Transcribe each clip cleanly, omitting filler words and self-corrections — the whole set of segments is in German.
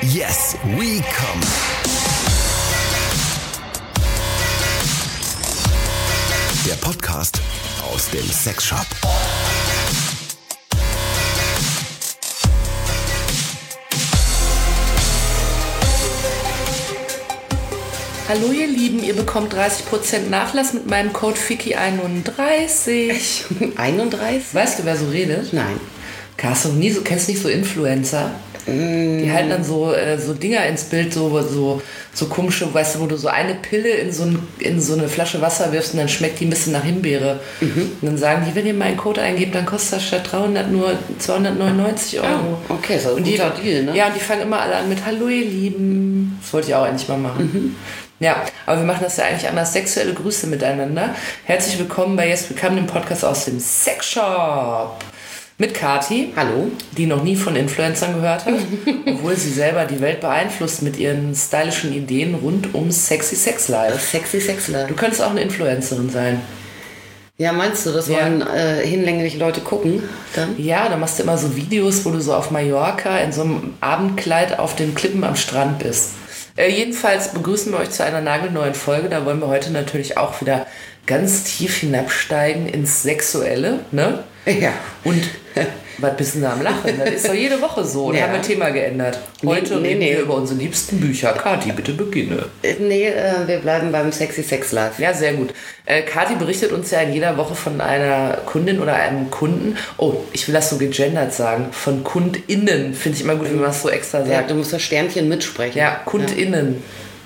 Yes, we come. Der Podcast aus dem Sexshop. Hallo ihr Lieben, ihr bekommt 30% Nachlass mit meinem Code FICKI31. 31? Weißt du, wer so redet? Nein. Kennst nicht so Influencer? Die halten dann so Dinger ins Bild, so komische, weißt du, wo du so eine Pille in so eine Flasche Wasser wirfst und dann schmeckt die ein bisschen nach Himbeere. Und dann sagen die, wenn ihr meinen Code eingebt, dann kostet das statt 300 nur 299 €. Oh, okay, so ein guter Deal, ne? Ja, und die fangen immer alle an mit Hallo ihr Lieben. Das wollte ich auch endlich mal machen. Ja, aber wir machen das ja eigentlich anders. Sexuelle Grüße miteinander. Herzlich willkommen bei Yes, wir kamen dem Podcast aus dem Sexshop. Mit Kati, Hallo, die noch nie von Influencern gehört hat, obwohl sie selber die Welt beeinflusst mit ihren stylischen Ideen rund um Sexy Sex Life. Sexy Sex Life. Du könntest auch eine Influencerin sein. Ja, meinst du, das wollen hinlänglich Leute gucken? Dann? Ja, da machst du immer so Videos, wo du so auf Mallorca in so einem Abendkleid auf den Klippen am Strand bist. Jedenfalls begrüßen wir euch zu einer nagelneuen Folge. Da wollen wir heute natürlich auch wieder ganz tief hinabsteigen ins Sexuelle, ne? Ja. Und was bist du da am Lachen? Das ist doch jede Woche so. Da haben wir Thema geändert. Heute reden wir über unsere liebsten Bücher. Kati, bitte beginne. Wir bleiben beim Sexy Sex Life. Ja, sehr gut. Kati berichtet uns ja in jeder Woche von einer Kundin oder einem Kunden. Oh, ich will das so gegendert sagen. Von KundInnen. Finde ich immer gut, wenn man das so extra sagt. Ja, du musst das Sternchen mitsprechen. Ja, KundInnen.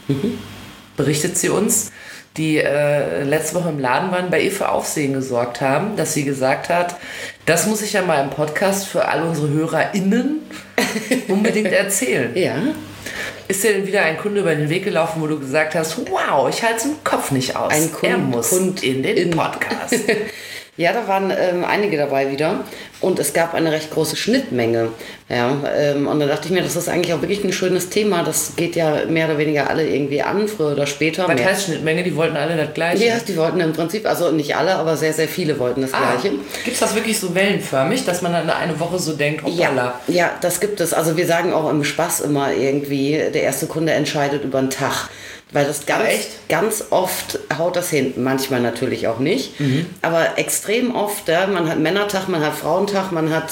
Berichtet sie uns, die letzte Woche im Laden waren, bei ihr für Aufsehen gesorgt haben, dass sie gesagt hat, das muss ich ja mal im Podcast für all unsere HörerInnen unbedingt erzählen. Ja. Ist dir denn wieder ein Kunde über den Weg gelaufen, wo du gesagt hast, wow, ich halte es im Kopf nicht aus. Er muss in den Podcast. Ja, da waren einige dabei wieder und es gab eine recht große Schnittmenge. Ja, und da dachte ich mir, das ist eigentlich auch wirklich ein schönes Thema. Das geht ja mehr oder weniger alle irgendwie an, früher oder später. Was heißt Schnittmenge? Die wollten alle das Gleiche? Ja, die wollten im Prinzip, also nicht alle, aber sehr, sehr viele wollten das Gleiche. Gibt es das wirklich so wellenförmig, dass man dann eine Woche so denkt, hoppala? Ja, das gibt es. Also wir sagen auch im Spaß immer irgendwie, der erste Kunde entscheidet über einen Tag. Weil das ganz oft haut das hin. Manchmal natürlich auch nicht. Aber extrem oft, ja, man hat Männertag, man hat Frauentag, man hat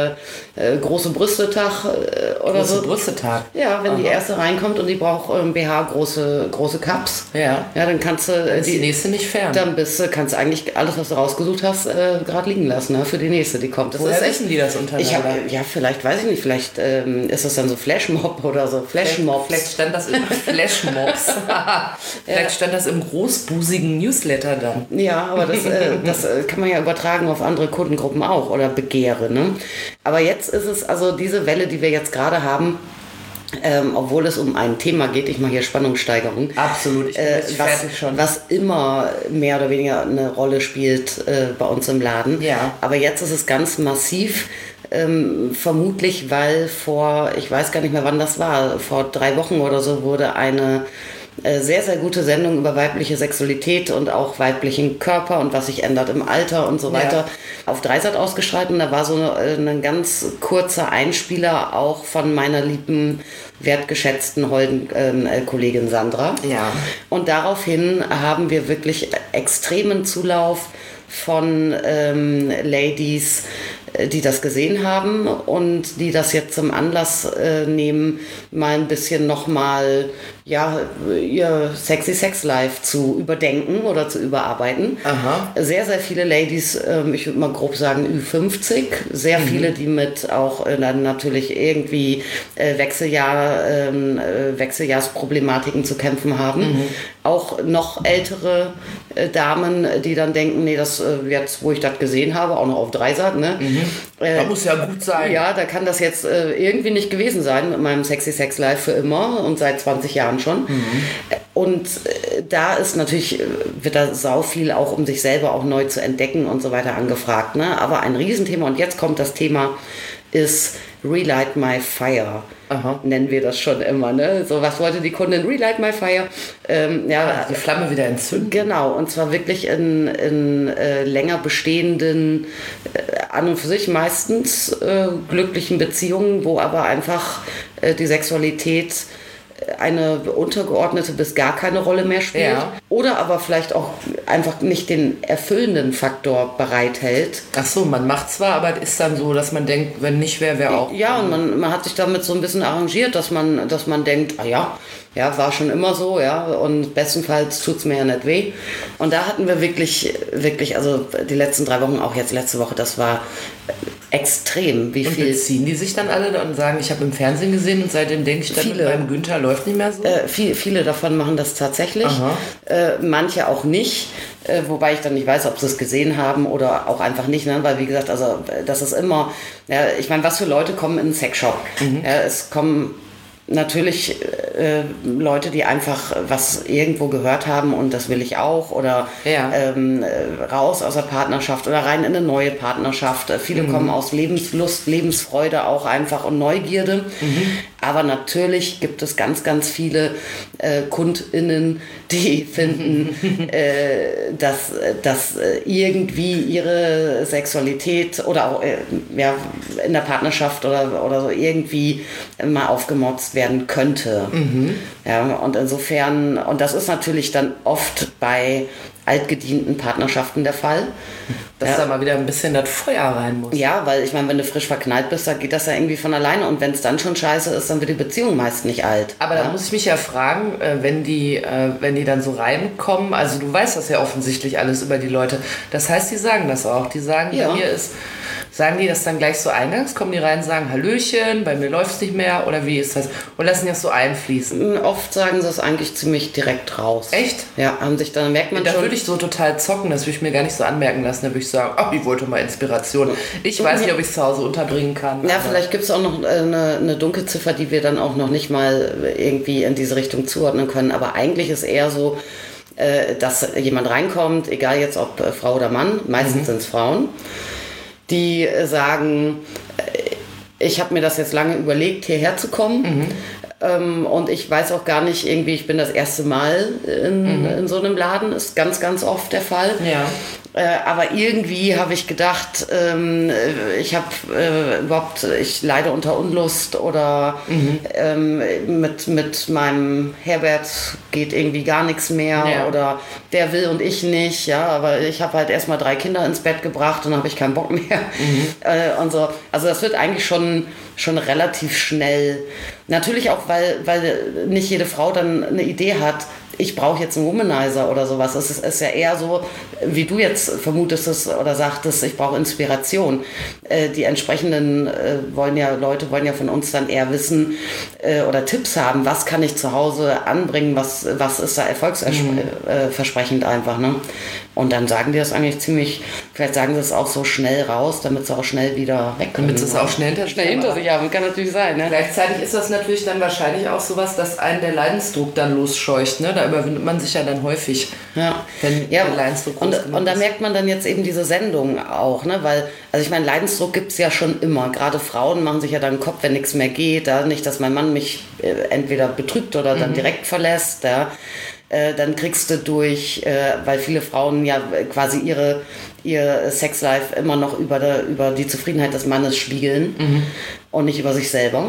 große Brüstetag oder so. Große Brüstetag? Ja, wenn die erste reinkommt und die braucht BH große Cups. Ja, dann kannst du... Dann ist die nächste nicht fern. Dann kannst du eigentlich alles, was du rausgesucht hast, gerade liegen lassen, ne, für die nächste, die kommt. Woher wissen die das untereinander? Vielleicht, weiß ich nicht, vielleicht ist das dann so Flashmob oder so. Flashmobs. Vielleicht stand das in Flashmobs. Vielleicht stand das im großbusigen Newsletter dann. Ja, aber das kann man ja übertragen auf andere Kundengruppen auch oder Begehre. Ne? Aber jetzt ist es, also diese Welle, die wir jetzt gerade haben, obwohl es um ein Thema geht, ich mache hier Spannungssteigerung. Absolut, ich bin fertig schon. Was immer mehr oder weniger eine Rolle spielt bei uns im Laden. Ja. Aber jetzt ist es ganz massiv. Vermutlich, weil ich weiß gar nicht mehr, wann das war, vor 3 Wochen oder so wurde eine sehr, sehr gute Sendung über weibliche Sexualität und auch weiblichen Körper und was sich ändert im Alter und so weiter auf Dreisat ausgestrahlt. Und da war so ein ganz kurzer Einspieler auch von meiner lieben, wertgeschätzten, holden Kollegin Sandra. Ja. Und daraufhin haben wir wirklich extremen Zulauf von Ladies, die das gesehen haben und die das jetzt zum Anlass nehmen, mal ein bisschen nochmal ihr Sexy Sex Life zu überdenken oder zu überarbeiten. Aha. Sehr, sehr viele Ladies, ich würde mal grob sagen Ü50, sehr viele, die mit auch dann natürlich irgendwie Wechseljahrsproblematiken zu kämpfen haben. Auch noch ältere Damen, die dann denken, nee, das jetzt, wo ich das gesehen habe, auch noch auf Dreisat, ne? Da muss ja gut sein. Ja, da kann das jetzt irgendwie nicht gewesen sein mit meinem Sexy Sex Life für immer und seit 20 Jahren schon. Und da ist natürlich, wird da sau viel auch um sich selber auch neu zu entdecken und so weiter angefragt, ne? Aber ein Riesenthema und jetzt kommt das Thema ist Relight My Fire. Aha. Nennen wir das schon immer, ne? So, was wollte die Kundin? Relight My Fire. Die Flamme wieder entzünden. Genau, und zwar wirklich in länger bestehenden, an und für sich meistens glücklichen Beziehungen, wo aber einfach die Sexualität eine untergeordnete bis gar keine Rolle mehr spielt. Ja. Oder aber vielleicht auch einfach nicht den erfüllenden Faktor bereithält. Ach so, man macht zwar, aber es ist dann so, dass man denkt, wenn nicht wäre auch. Ja, und man hat sich damit so ein bisschen arrangiert, dass man denkt, ja, war schon immer so, ja, und bestenfalls tut es mir ja nicht weh. Und da hatten wir wirklich, also die letzten 3 Wochen, auch jetzt letzte Woche, das war extrem, wie viel. Und beziehen die sich dann alle und sagen, ich habe im Fernsehen gesehen und seitdem denke ich, dann beim Günther läuft nicht mehr so? Viele davon machen das tatsächlich, manche auch nicht, wobei ich dann nicht weiß, ob sie es gesehen haben oder auch einfach nicht, ne? Weil wie gesagt, also das ist immer, ja, ich meine, was für Leute kommen in einen Sexshop? Ja, es kommen natürlich Leute, die einfach was irgendwo gehört haben und das will ich auch oder raus aus der Partnerschaft oder rein in eine neue Partnerschaft. Viele kommen aus Lebenslust, Lebensfreude auch einfach und Neugierde. Aber natürlich gibt es ganz, ganz viele KundInnen, die finden, dass irgendwie ihre Sexualität oder auch in der Partnerschaft oder so irgendwie mal aufgemotzt werden könnte. Ja, und insofern, und das ist natürlich dann oft bei altgedienten Partnerschaften der Fall. Dass da mal wieder ein bisschen das Feuer rein muss. Ja, weil ich meine, wenn du frisch verknallt bist, dann geht das ja irgendwie von alleine und wenn es dann schon scheiße ist, dann wird die Beziehung meist nicht alt. Aber da muss ich mich ja fragen, wenn die dann so reinkommen, also du weißt das ja offensichtlich alles über die Leute, das heißt, die sagen das auch, die sagen, bei mir ist, sagen die das dann gleich so eingangs, kommen die rein und sagen, Hallöchen, bei mir läuft es nicht mehr oder wie ist das? Und lassen die das so einfließen? Oft sagen sie es eigentlich ziemlich direkt raus. Echt? Ja, dann merkt man da schon. Da würde ich so total zocken, das würde ich mir gar nicht so anmerken lassen, da würde ich sagen, ich wollte mal Inspiration. Ich weiß nicht, ob ich es zu Hause unterbringen kann. Ja, vielleicht gibt es auch noch eine Dunkelziffer, die wir dann auch noch nicht mal irgendwie in diese Richtung zuordnen können, aber eigentlich ist eher so, dass jemand reinkommt, egal jetzt ob Frau oder Mann, meistens sind es Frauen, die sagen, ich habe mir das jetzt lange überlegt, hierher zu kommen. Und ich weiß auch gar nicht, irgendwie, ich bin das erste Mal in so einem Laden, ist ganz, ganz oft der Fall. Ja. Aber irgendwie habe ich gedacht, ich leide unter Unlust oder mit meinem Herbert geht irgendwie gar nichts mehr oder der will und ich nicht, ja, aber ich habe halt erstmal 3 Kinder ins Bett gebracht und dann habe ich keinen Bock mehr und so. Also das wird eigentlich schon relativ schnell. Natürlich auch, weil nicht jede Frau dann eine Idee hat, ich brauche jetzt einen Womanizer oder sowas. Es ist ja eher so, wie du jetzt vermutest oder sagtest, ich brauche Inspiration. Die entsprechenden Leute wollen ja von uns dann eher wissen oder Tipps haben, was kann ich zu Hause anbringen, was ist da erfolgsversprechend einfach. Ne? Und dann sagen die das eigentlich vielleicht sagen sie es auch so schnell raus, damit sie auch schnell wieder weg können. Damit sie es auch schnell hinter sich haben, kann natürlich sein. Ne? Gleichzeitig ist das natürlich dann wahrscheinlich auch sowas, dass einen der Leidensdruck dann losscheucht. Ne? Da überwindet man sich ja dann häufig, wenn der Leidensdruck groß und da merkt man dann jetzt eben diese Sendung auch, ne? Weil, also ich meine, Leidensdruck gibt es ja schon immer. Gerade Frauen machen sich ja dann den Kopf, wenn nichts mehr geht. Nicht, dass mein Mann mich entweder betrügt oder dann direkt verlässt. Ja? Dann kriegst du durch, weil viele Frauen ja quasi ihr Sexlife immer noch über die Zufriedenheit des Mannes spiegeln und nicht über sich selber.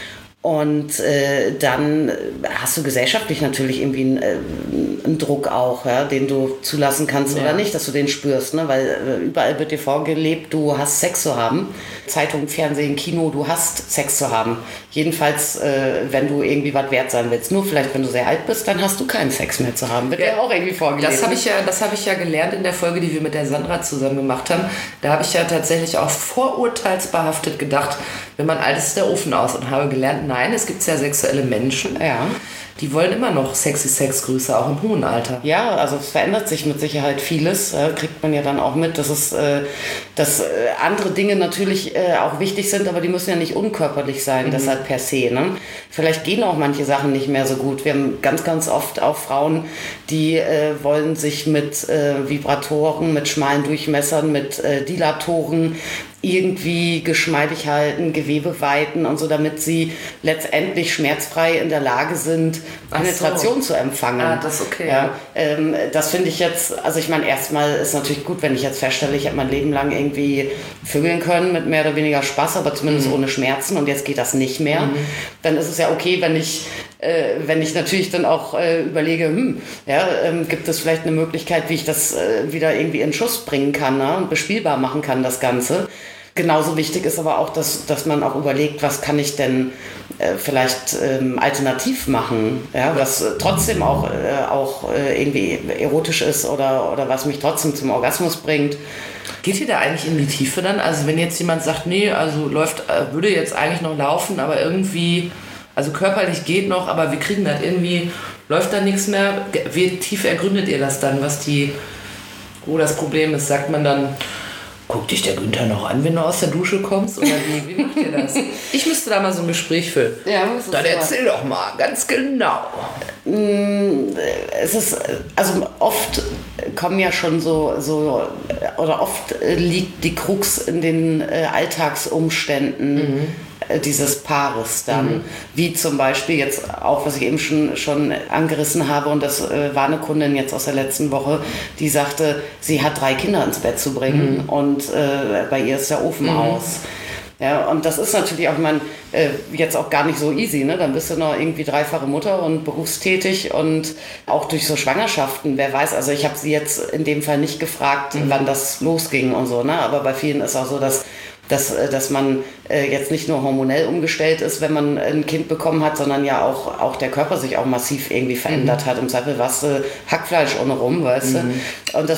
Und dann hast du gesellschaftlich natürlich irgendwie einen Druck auch, ja, den du zulassen kannst oder nicht, dass du den spürst, ne? Weil überall wird dir vorgelebt, du hast Sex zu haben. Zeitung, Fernsehen, Kino, du hast Sex zu haben. Jedenfalls, wenn du irgendwie was wert sein willst. Nur vielleicht, wenn du sehr alt bist, dann hast du keinen Sex mehr zu haben. Wird dir auch irgendwie vorgelebt. Das habe ich ja gelernt in der Folge, die wir mit der Sandra zusammen gemacht haben. Da habe ich ja tatsächlich auch vorurteilsbehaftet gedacht, wenn man alt ist, der Ofen aus, und habe gelernt, nein, es gibt sehr sexuelle Menschen, die wollen immer noch sexy Sexgrüße, auch im hohen Alter. Ja, also es verändert sich mit Sicherheit vieles, kriegt man ja dann auch mit, dass andere Dinge natürlich auch wichtig sind, aber die müssen ja nicht unkörperlich sein, deshalb per se. Ne? Vielleicht gehen auch manche Sachen nicht mehr so gut. Wir haben ganz, ganz oft auch Frauen, die wollen sich mit Vibratoren, mit schmalen Durchmessern, mit Dilatoren irgendwie geschmeidig halten, Gewebe weiten und so, damit sie letztendlich schmerzfrei in der Lage sind, Penetration zu empfangen. Das ist okay. Ja, das finde ich jetzt, also ich meine, erstmal ist natürlich gut, wenn ich jetzt feststelle, ich habe mein Leben lang irgendwie vögeln können mit mehr oder weniger Spaß, aber zumindest ohne Schmerzen und jetzt geht das nicht mehr. Dann ist es ja okay, wenn ich natürlich dann auch überlege, gibt es vielleicht eine Möglichkeit, wie ich das wieder irgendwie in Schuss bringen kann, ne? Und bespielbar machen kann, das Ganze. Genauso wichtig ist aber auch, dass man auch überlegt, was kann ich denn vielleicht alternativ machen, ja? Was trotzdem auch irgendwie erotisch ist oder was mich trotzdem zum Orgasmus bringt. Geht ihr da eigentlich in die Tiefe dann? Also wenn jetzt jemand sagt, nee, also würde jetzt eigentlich noch laufen, aber irgendwie, also körperlich geht noch, aber wir kriegen das irgendwie, läuft da nichts mehr. Wie tief ergründet ihr das dann, wo das Problem ist? Sagt man dann, guck dich der Günther noch an, wenn du aus der Dusche kommst? Oder wie macht ihr das? Ich müsste da mal so ein Gespräch führen. Ja, dann erzähl doch mal, ganz genau. Es ist, also oft kommen ja schon oder oft liegt die Krux in den Alltagsumständen dieses Paares dann. Wie zum Beispiel jetzt auch, was ich eben schon angerissen habe, und das war eine Kundin jetzt aus der letzten Woche, die sagte, sie hat 3 Kinder ins Bett zu bringen und bei ihr ist der Ofen aus. Ja, und das ist natürlich auch, jetzt auch gar nicht so easy, ne? Dann bist du noch irgendwie 3-fache Mutter und berufstätig und auch durch so Schwangerschaften, wer weiß, also ich habe sie jetzt in dem Fall nicht gefragt, wann das losging und so, ne? Aber bei vielen ist auch so, dass man jetzt nicht nur hormonell umgestellt ist, wenn man ein Kind bekommen hat, sondern ja auch der Körper sich auch massiv irgendwie verändert hat. Im Zweifel warst du Hackfleisch ohne rum, weißt du? Und das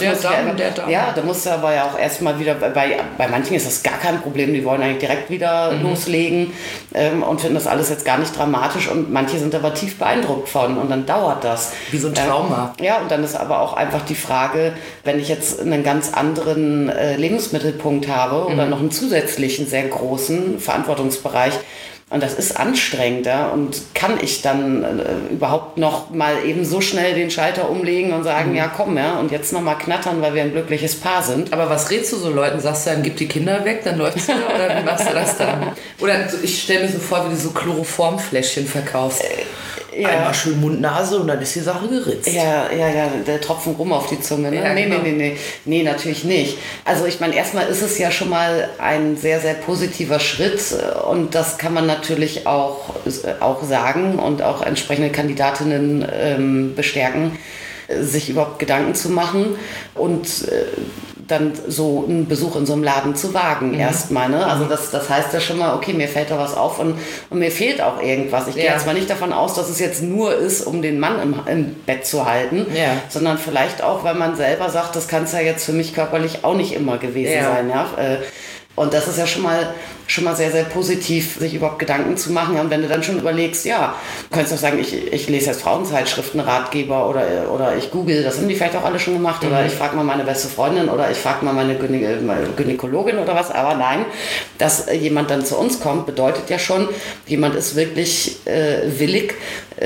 da musst du aber ja auch erstmal wieder, bei manchen ist das gar kein Problem, die wollen eigentlich direkt wieder loslegen und finden das alles jetzt gar nicht dramatisch und manche sind aber tief beeindruckt von und dann dauert das. Wie so ein Trauma. Ja, und dann ist aber auch einfach die Frage, wenn ich jetzt einen ganz anderen Lebensmittelpunkt habe oder noch einen zusätzlichen, sehr großen Verantwortungsbereich. Und das ist anstrengend, ja? Und kann ich dann überhaupt noch mal eben so schnell den Schalter umlegen und sagen, ja komm, ja, und jetzt noch mal knattern, weil wir ein glückliches Paar sind. Aber was rätst du so Leuten? Sagst du dann, gib die Kinder weg, dann läuft's wieder? Oder wie machst du das dann? Oder ich stelle mir so vor, wie du so Chloroformfläschchen verkaufst. Ja. Einmal schön Mund-Nase und dann ist die Sache geritzt. Ja, der Tropfen rum auf die Zunge. Ne? Ja, genau. Nee, natürlich nicht. Also ich meine, erstmal ist es ja schon mal ein sehr, sehr positiver Schritt und das kann man natürlich auch sagen und auch entsprechende Kandidatinnen bestärken, sich überhaupt Gedanken zu machen und dann so einen Besuch in so einem Laden zu wagen erstmal. Ne? Also das heißt ja schon mal, okay, mir fällt da was auf und mir fehlt auch irgendwas. Ich gehe jetzt mal nicht davon aus, dass es jetzt nur ist, um den Mann im Bett zu halten, sondern vielleicht auch, weil man selber sagt, das kann es ja jetzt für mich körperlich auch nicht immer gewesen sein. Ja? Und das ist ja schon mal sehr, sehr positiv, sich überhaupt Gedanken zu machen. Und wenn du dann schon überlegst, ja, du könntest auch sagen, ich lese jetzt Frauenzeitschriften, Ratgeber oder ich google, das haben die vielleicht auch alle schon gemacht. Oder ich frage mal meine beste Freundin oder ich frage mal meine Gynäkologin oder was. Aber nein, dass jemand dann zu uns kommt, bedeutet ja schon, jemand ist wirklich willig,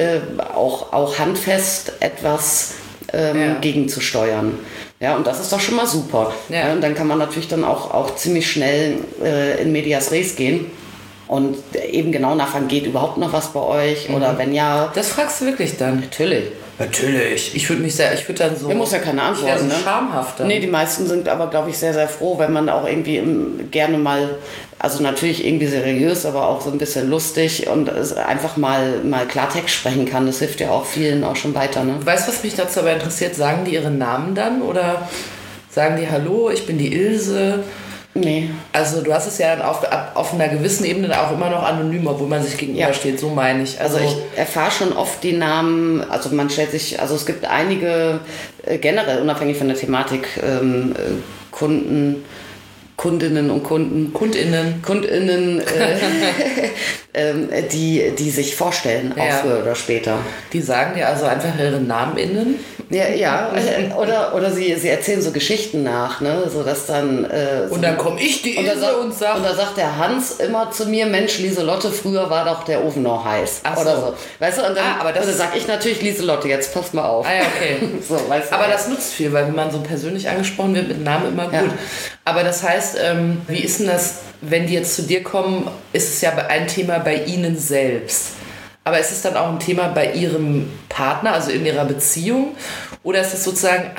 auch handfest etwas gegenzusteuern. Ja, und das ist doch schon mal super. Ja. Und dann kann man natürlich dann auch ziemlich schnell in medias res gehen und eben genau nachfragen, geht überhaupt noch was bei euch? Oder wenn ja... Das fragst du wirklich dann? Natürlich. Ich würde dann so... Man muss ja keine Antworten, ne? Schamhaft dann. Nee, die meisten sind aber, glaube ich, sehr, sehr froh, wenn man auch irgendwie gerne mal, also natürlich irgendwie seriös, aber auch so ein bisschen lustig und einfach mal Klartext sprechen kann. Das hilft ja auch vielen auch schon weiter, ne? Weißt du, was mich dazu aber interessiert? Sagen die ihren Namen dann? Oder sagen die, hallo, ich bin die Ilse? Nee. Also du hast es ja auf einer gewissen Ebene auch immer noch anonym, obwohl man sich gegenübersteht, so meine ich. Also ich erfahre schon oft die Namen, also man stellt sich, also es gibt einige generell, unabhängig von der Thematik, Kundinnen und Kunden. Kundinnen, die sich vorstellen, auch früher oder später. Die sagen dir also einfach ihre Namen innen? Ja, oder sie erzählen so Geschichten nach, ne, so dass dann... und dann komme ich die Ilse und sag... Und da sagt der Hans immer zu mir, Mensch, Lieselotte, früher war doch der Ofen noch heiß. Ach so. Oder so. Weißt du, und dann aber sag ich natürlich, Lieselotte, jetzt pass mal auf. Ah ja, okay. So, weißt du, aber das nutzt viel, weil wenn man so persönlich angesprochen wird mit Namen immer gut. Aber das heißt, heißt, wie ist denn das, wenn die jetzt zu dir kommen, ist es ja ein Thema bei ihnen selbst. Aber ist es dann auch ein Thema bei ihrem Partner, also in ihrer Beziehung? Oder ist es sozusagen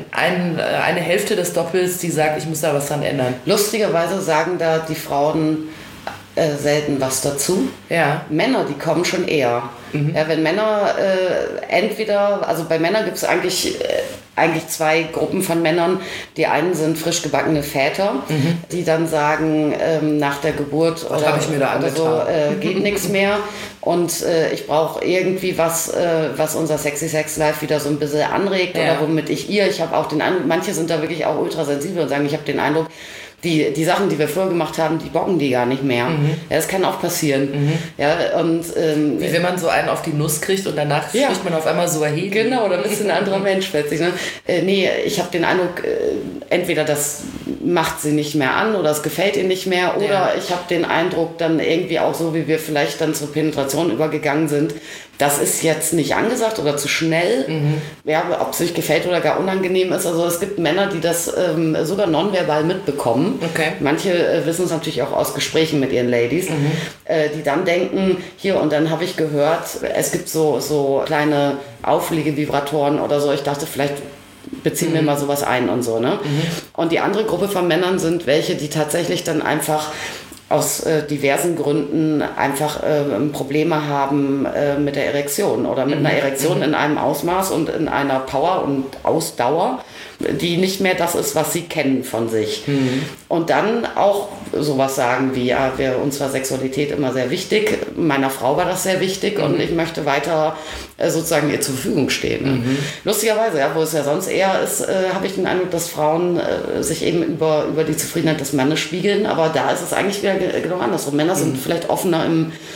eine Hälfte des Doppels, die sagt, ich muss da was dran ändern? Lustigerweise sagen da die Frauen selten was dazu. Ja. Männer, die kommen schon eher. Ja, wenn Männer entweder, also bei Männern gibt es eigentlich zwei Gruppen von Männern. Die einen sind frisch gebackene Väter, die dann sagen, nach der Geburt oder so geht nichts mehr. Und ich brauche irgendwie was unser Sexy Sex Life wieder so ein bisschen anregt oder womit ich habe auch den Eindruck, manche sind da wirklich auch ultrasensibel und sagen, ich habe den Eindruck, die Sachen, die wir früher gemacht haben, die bocken die gar nicht mehr. Ja, das kann auch passieren. Ja, und, wie wenn man so einen auf die Nuss kriegt und danach spricht man auf einmal so erheblich. Genau, dann bist du ein anderer Mensch plötzlich. Ne? Nee, ich habe den Eindruck, entweder das macht sie nicht mehr an oder es gefällt ihr nicht mehr oder ich habe den Eindruck dann irgendwie auch so, wie wir vielleicht dann zur Penetration übergegangen sind, das ist jetzt nicht angesagt oder zu schnell, ja, ob es sich gefällt oder gar unangenehm ist. Also es gibt Männer, die das sogar nonverbal mitbekommen. Okay. Manche wissen es natürlich auch aus Gesprächen mit ihren Ladies, die dann denken, hier, und dann habe ich gehört, es gibt so kleine Auflegevibratoren oder so. Ich dachte, vielleicht beziehen wir mal sowas ein und so. Ne? Und die andere Gruppe von Männern sind welche, die tatsächlich dann einfach aus diversen Gründen einfach Probleme haben mit der Erektion oder mit einer Erektion in einem Ausmaß und in einer Power und Ausdauer, die nicht mehr das ist, was sie kennen von sich. Und dann auch sowas sagen wie, ja, uns war Sexualität immer sehr wichtig, meiner Frau war das sehr wichtig und ich möchte weiter sozusagen ihr zur Verfügung stehen. Lustigerweise, ja, wo es ja sonst eher ist, habe ich den Eindruck, dass Frauen sich eben über die Zufriedenheit des Mannes spiegeln, aber da ist es eigentlich wieder genau andersrum. Männer sind vielleicht offener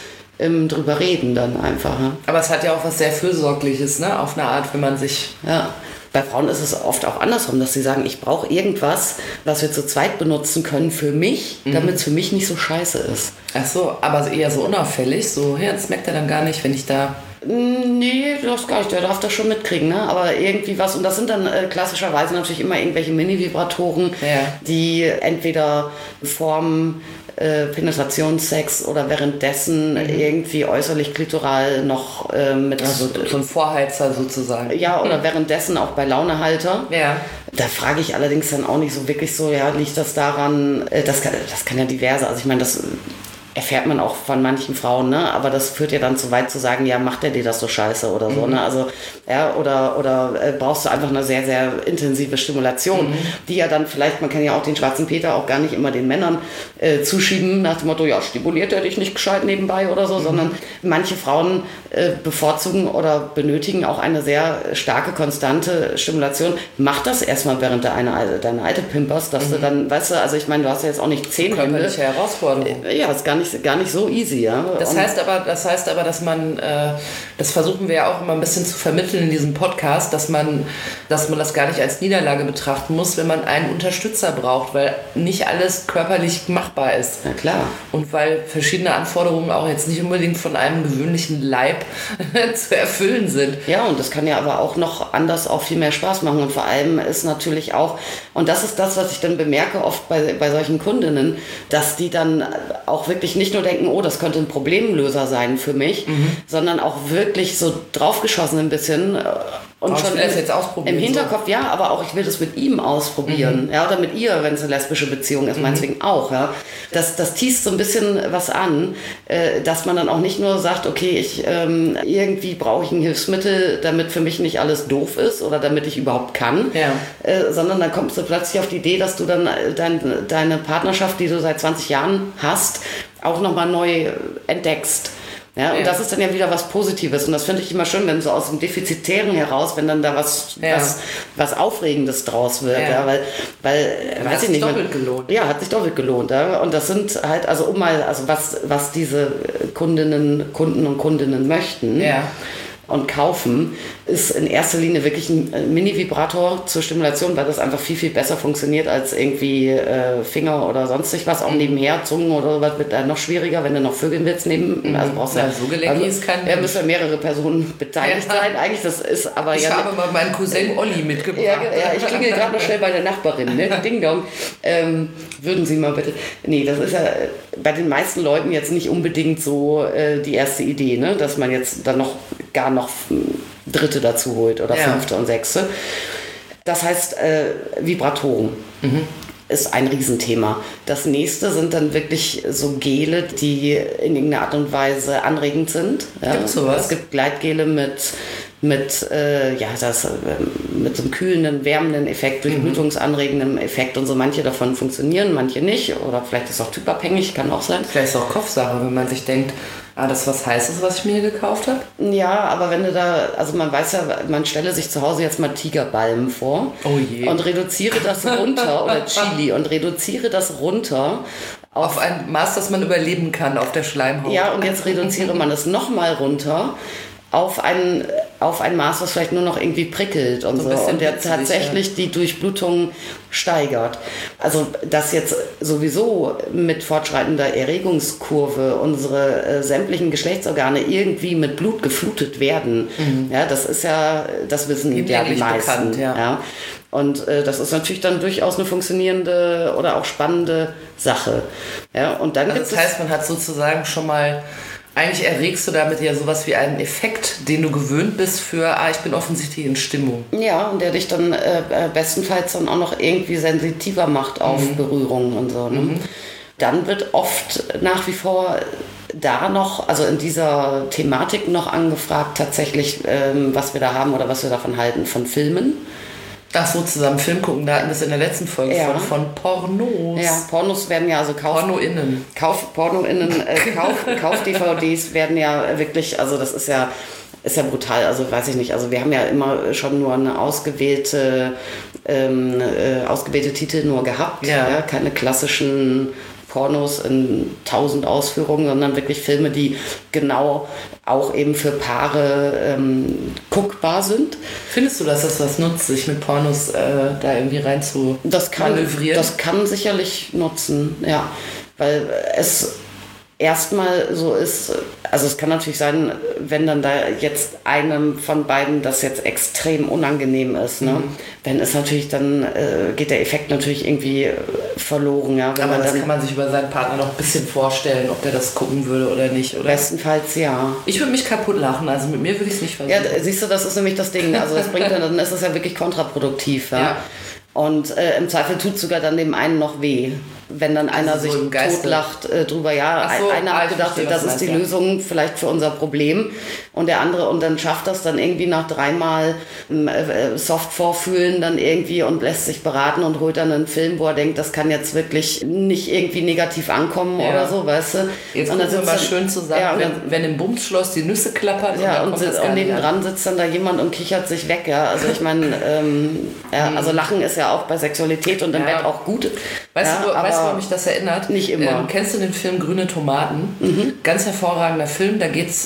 im drüber reden dann einfach. Ne? Aber es hat ja auch was sehr Fürsorgliches, ne? Auf eine Art, wenn man sich... Ja. Bei Frauen ist es oft auch andersrum, dass sie sagen, ich brauche irgendwas, was wir zu zweit benutzen können für mich, damit es für mich nicht so scheiße ist. Ach so, aber eher so unauffällig, so, ja, das merkt er dann gar nicht, wenn ich da... Nee, das gar nicht, der darf das schon mitkriegen, ne? Aber irgendwie was, und das sind dann klassischerweise natürlich immer irgendwelche Mini-Vibratoren, die entweder vorm Penetrationssex oder währenddessen irgendwie äußerlich klitoral noch mit... Also so ein Vorheizer sozusagen. Ja, oder währenddessen auch bei Launehalter. Ja. Da frage ich allerdings dann auch nicht so wirklich so, ja, liegt das daran, das kann ja diverse, also ich meine, das erfährt man auch von manchen Frauen, ne? Aber das führt ja dann zu weit zu sagen, ja, macht der dir das so scheiße oder so, ne? Also, ja, oder brauchst du einfach eine sehr, sehr intensive Stimulation, die ja dann vielleicht, man kann ja auch den schwarzen Peter auch gar nicht immer den Männern zuschieben, nach dem Motto, ja, stimuliert er dich nicht gescheit nebenbei oder so, sondern manche Frauen bevorzugen oder benötigen auch eine sehr starke, konstante Stimulation. Mach das erstmal während deine alte pimperst, dass du dann, weißt du, also ich meine, du hast ja jetzt auch nicht 10 Hände. Körperliche Herausforderung. Ja, ist gar nicht so easy, ja. Das heißt aber, dass man, das versuchen wir ja auch immer ein bisschen zu vermitteln in diesem Podcast, dass man das gar nicht als Niederlage betrachten muss, wenn man einen Unterstützer braucht, weil nicht alles körperlich machbar ist. Ja, klar. Und weil verschiedene Anforderungen auch jetzt nicht unbedingt von einem gewöhnlichen Leib zu erfüllen sind. Ja, und das kann ja aber auch noch anders auch viel mehr Spaß machen. Und vor allem ist natürlich auch, und das ist das, was ich dann bemerke oft bei solchen Kundinnen, dass die dann auch wirklich nicht nur denken, oh, das könnte ein Problemlöser sein für mich, sondern auch wirklich so draufgeschossen ein bisschen und schon das jetzt ausprobieren, im Hinterkopf, so. Ja, aber auch ich will das mit ihm ausprobieren, ja, oder mit ihr, wenn es eine lesbische Beziehung ist, meinetwegen auch, ja. Das teast so ein bisschen was an, dass man dann auch nicht nur sagt, okay, irgendwie brauche ich ein Hilfsmittel, damit für mich nicht alles doof ist oder damit ich überhaupt kann, sondern dann kommst du plötzlich auf die Idee, dass du dann deine Partnerschaft, die du seit 20 Jahren hast, auch nochmal neu entdeckst. Ja, und das ist dann ja wieder was Positives. Und das finde ich immer schön, wenn so aus dem Defizitären heraus, wenn dann da was Aufregendes draus wird. Ja. Weil weiß ich nicht. Hat sich doppelt gelohnt. Ja, hat sich doppelt gelohnt. Ja. Und das sind halt, was diese Kunden und Kundinnen möchten, und kaufen, ist in erster Linie wirklich ein Mini-Vibrator zur Stimulation, weil das einfach viel, viel besser funktioniert als irgendwie Finger oder sonstig was, auch nebenher, Zungen oder was wird dann noch schwieriger, wenn du noch Vögeln willst neben, also brauchst du so gelenkig ist kein Mensch. müssen mehrere Personen beteiligt sein, eigentlich, das ist aber ich habe mal meinen Cousin Olli mitgebracht. Ja, ich klingel gerade noch schnell bei der Nachbarin, ne? Ding Dong. Würden Sie mal bitte, nee, das ist ja bei den meisten Leuten jetzt nicht unbedingt so die erste Idee, ne? Dass man jetzt dann noch Dritte dazu holt oder Fünfte und Sechste. Das heißt, Vibratoren ist ein Riesenthema. Das nächste sind dann wirklich so Gele, die in irgendeiner Art und Weise anregend sind. Ja? Gibt's sowas? Es gibt Gleitgele mit so einem kühlenden, wärmenden Effekt, durchblutungsanregenden Effekt und so. Manche davon funktionieren, manche nicht. Oder vielleicht ist es auch typabhängig, kann auch sein. Vielleicht ist es auch Kopfsache, wenn man sich denkt, das ist was Heißes, was ich mir gekauft habe. Ja, aber wenn du da, also man weiß ja, man stelle sich zu Hause jetzt mal Tigerbalm vor. Oh je. Und reduziere das runter, oder Chili, und reduziere das runter auf ein Maß, das man überleben kann auf der Schleimhaut. Ja, und jetzt reduziere man es nochmal runter auf ein Maß, was vielleicht nur noch irgendwie prickelt und so und der tatsächlich die Durchblutung steigert. Also dass jetzt sowieso mit fortschreitender Erregungskurve unsere sämtlichen Geschlechtsorgane irgendwie mit Blut geflutet werden, ja, das ist ja, das wissen ja die meisten. Bekannt, ja. Und das ist natürlich dann durchaus eine funktionierende oder auch spannende Sache. Ja, und dann also das heißt, man hat sozusagen schon mal, eigentlich erregst du damit ja sowas wie einen Effekt, den du gewöhnt bist für, ich bin offensichtlich in Stimmung. Ja, und der dich dann bestenfalls dann auch noch irgendwie sensitiver macht auf Berührungen und so. Ne? Dann wird oft nach wie vor da noch, also in dieser Thematik noch angefragt tatsächlich, was wir da haben oder was wir davon halten, von Filmen. Ach so, zusammen Film gucken, da hatten wir es in der letzten Folge von Pornos. Ja, Pornos werden ja, also Porno-Innen. Kauf-DVDs werden ja wirklich, also das ist ja brutal, also weiß ich nicht, also wir haben ja immer schon nur eine ausgewählte Titel nur gehabt, ja, keine klassischen Pornos in 1000 Ausführungen, sondern wirklich Filme, die genau auch eben für Paare guckbar sind. Findest du, dass das was nutzt, sich mit Pornos da irgendwie rein zu manövrieren? Das kann sicherlich nutzen, ja, weil es erstmal so ist, also es kann natürlich sein, wenn dann da jetzt einem von beiden das jetzt extrem unangenehm ist, ne? Dann ist natürlich, dann geht der Effekt natürlich irgendwie verloren. Ja? Aber das kann man sich über seinen Partner noch ein bisschen vorstellen, ob der das gucken würde oder nicht, oder? Bestenfalls ja. Ich würde mich kaputt lachen, also mit mir würde ich es nicht versuchen. Ja, siehst du, das ist nämlich das Ding, also das bringt dann ist es ja wirklich kontraproduktiv. Ja? Und im Zweifel tut es sogar dann dem einen noch weh. Wenn dann einer also so sich totlacht drüber, einer hat gedacht, das ist die Lösung vielleicht für unser Problem und der andere, und dann schafft das dann irgendwie nach 3-mal soft vorfühlen dann irgendwie und lässt sich beraten und holt dann einen Film, wo er denkt, das kann jetzt wirklich nicht irgendwie negativ ankommen oder so, weißt du. Jetzt und dann sitzt mal schön zusammen, wenn im Bumsschloss die Nüsse klappert und nebendran sitzt dann da jemand und kichert sich weg, ja. Also ich meine, also Lachen ist ja auch bei Sexualität und im Bett auch gut. Weißt du, woran mich das erinnert? Nicht immer. Kennst du den Film Grüne Tomaten? Ganz hervorragender Film. Da gibt's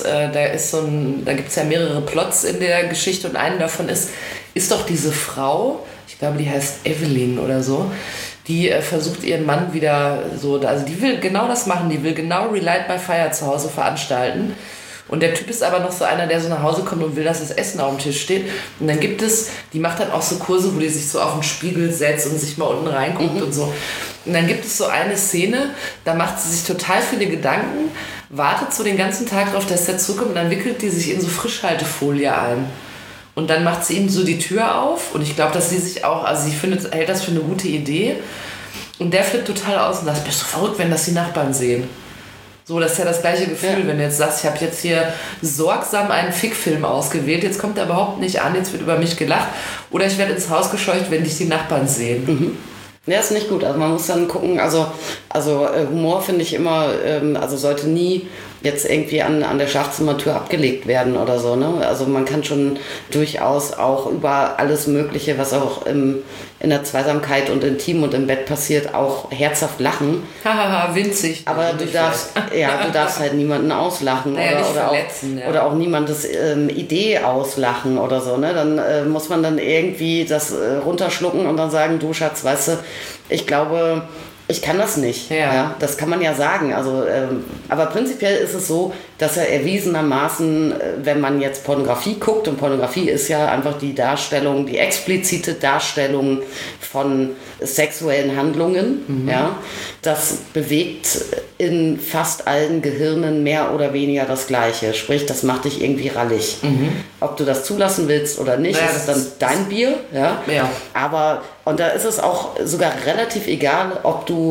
ja mehrere Plots in der Geschichte und einen davon ist doch diese Frau, ich glaube, die heißt Evelyn oder so, die versucht ihren Mann wieder so, also die will genau das machen, die will genau Relight by Fire zu Hause veranstalten. Und der Typ ist aber noch so einer, der so nach Hause kommt und will, dass das Essen auf dem Tisch steht. Und dann die macht dann auch so Kurse, wo die sich so auf den Spiegel setzt und sich mal unten reinguckt und so. Und dann gibt es so eine Szene, da macht sie sich total viele Gedanken, wartet so den ganzen Tag darauf, dass der zurückkommt und dann wickelt die sich in so Frischhaltefolie ein. Und dann macht sie ihm so die Tür auf und ich glaube, dass sie sich auch, also sie hält das für eine gute Idee. Und der flippt total aus und sagt, bist du verrückt, wenn das die Nachbarn sehen? So, das ist ja das gleiche Gefühl, wenn du jetzt sagst, ich habe jetzt hier sorgsam einen Fickfilm ausgewählt, jetzt kommt er überhaupt nicht an, jetzt wird über mich gelacht oder ich werde ins Haus gescheucht, wenn dich die Nachbarn sehen. Ja, ist nicht gut. Also man muss dann gucken, also Humor finde ich immer, also sollte nie jetzt irgendwie an der Schlafzimmertür abgelegt werden oder so. Ne? Also man kann schon durchaus auch über alles Mögliche, was auch in der Zweisamkeit und intim und im Bett passiert, auch herzhaft lachen. Hahaha, winzig. Aber du darfst halt niemanden auslachen oder auch niemandes Idee auslachen oder so. Ne? Dann muss man dann irgendwie das runterschlucken und dann sagen, du Schatz, weißt du, ich glaube, ich kann das nicht. Ja, das kann man ja sagen. Also, aber prinzipiell ist es so, dass er erwiesenermaßen, wenn man jetzt Pornografie guckt, und Pornografie ist ja einfach die Darstellung, die explizite Darstellung von sexuellen Handlungen, ja, das bewegt in fast allen Gehirnen mehr oder weniger das Gleiche. Sprich, das macht dich irgendwie rallig. Ob du das zulassen willst oder nicht, ist dann dein Bier. Ja? Aber, und da ist es auch sogar relativ egal, ob du